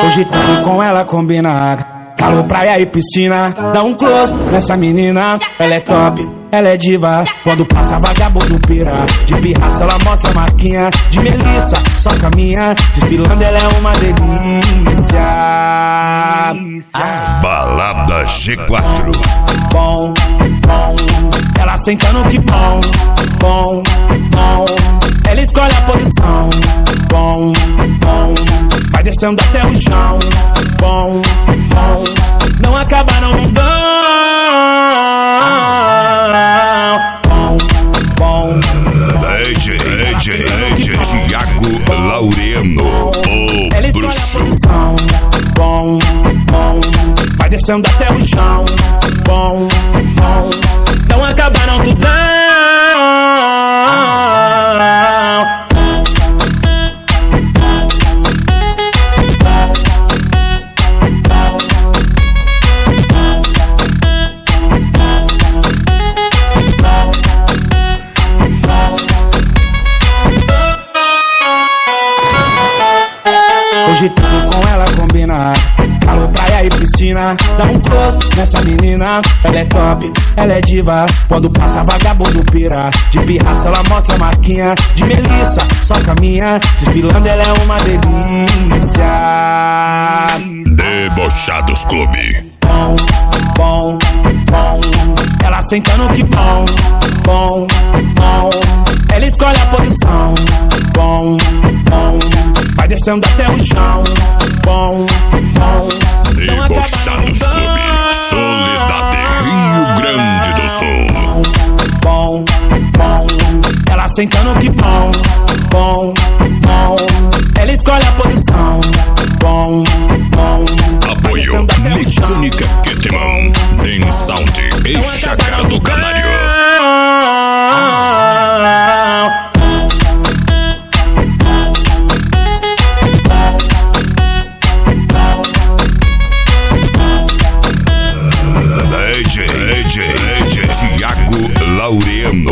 Hoje tudo com ela combina. Calor, praia e piscina. Dá um close nessa menina. Ela é top, ela é diva. Quando passa vagabundo pira. De pirraça ela mostra a marquinha. De Melissa, só caminha. Desfilando ela é uma delícia. Balada G4. Bom, bom. Ela sentando que bom. Bom, bom. Ela escolhe a posição. Bom, bom. Vai descendo até o chão. Bom, bom. Não acaba, não dá. Bom, bom. DJ Thiago Laureano, o Ela escolhe bruxo. a posição. Bom, bom. Vai descendo até o chão. Bom, bom. Não acaba, não tu dá. Hoje tudo com ela combina. Calor, praia e piscina. Dá um close nessa menina. Ela é top, ela é diva. Quando passa vagabundo pira. De pirraça ela mostra a marquinha. De Melissa, só caminha. Desfilando ela é uma delícia. Debochados Clube. Bom, bom, bom. Ela sentando que bom. Bom, bom. Ela escolhe a posição. Bom, bom. Vai descendo até o chão. Bom, bom. Debochados Clube. Soledade, Rio Grande do Sul. Bom, bom. Ela sentando que bom. Bom, bom. Ela escolhe a posição. Bom, bom. Apoio Mecânica Ketman, Den Sound e Chácara do Canário. DJ Thiago Laureano.